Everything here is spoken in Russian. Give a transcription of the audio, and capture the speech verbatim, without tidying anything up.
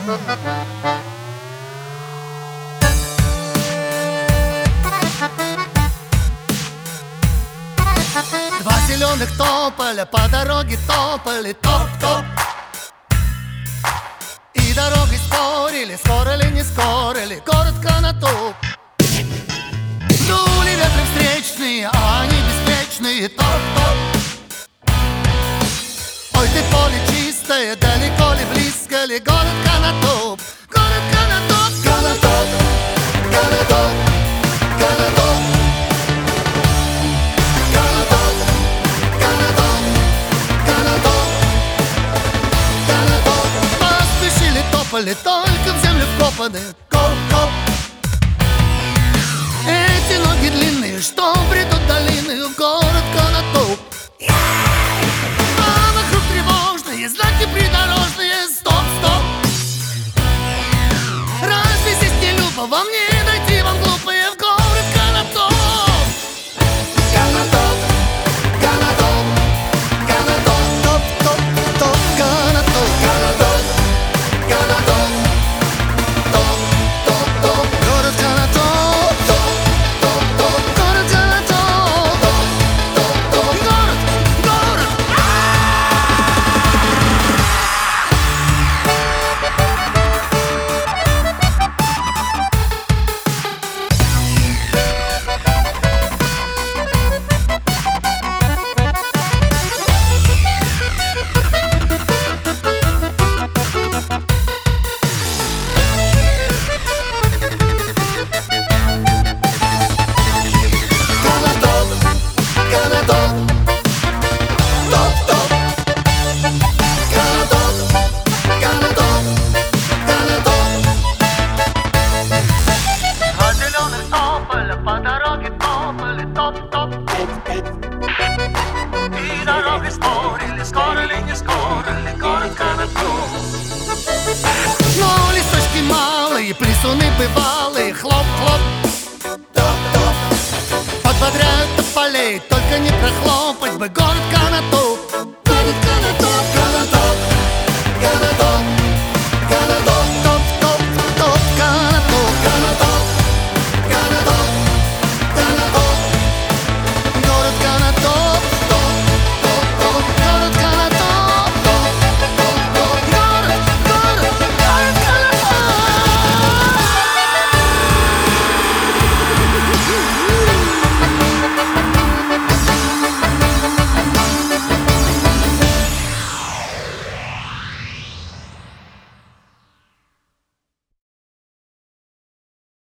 Два зеленых тополя по дороге топали, топ-топ. И дорогой спорили, скоро ли, не скоро ли, коротко на топ. Дули ветры встречные, а они беспечные, топ-топ. Ой, ты поле чистое, далеко ли, близко ли, город Канатоп. Город Канатоп, Канатоп, Канатоп, Канатоп. Канатоп, Канатоп, Канатоп, Канатоп. Поспешили, топали, только в землю вкопаны, коп-коп. Эти ноги длинные, что бредут долины в город Канатоп. А вокруг тревожные знаки придорожные, стоп-стоп. Разве здесь не любо вам не дойти, вам глупые, в город Канатоп? Канатоп, Канатоп, Канатоп, топ-топ-топ, Канатоп, Канатоп, Канатоп, топ-топ-топ, город Канатоп, топ-топ-топ, город Канатоп, топ-топ-топ, город, город. Канатоп, топ-топ, Канатоп, Канатоп, Канатоп. Два зеленых тополя по дороге топали, топ-топ. И дорогой спорили, скоро ли, не скоро ли, город Канатоп. Но листочки малые, плесуны бывалые, хлоп-хлоп. Топ-топ. Подбодряют тополей, только не прохлопать бы город Канатоп.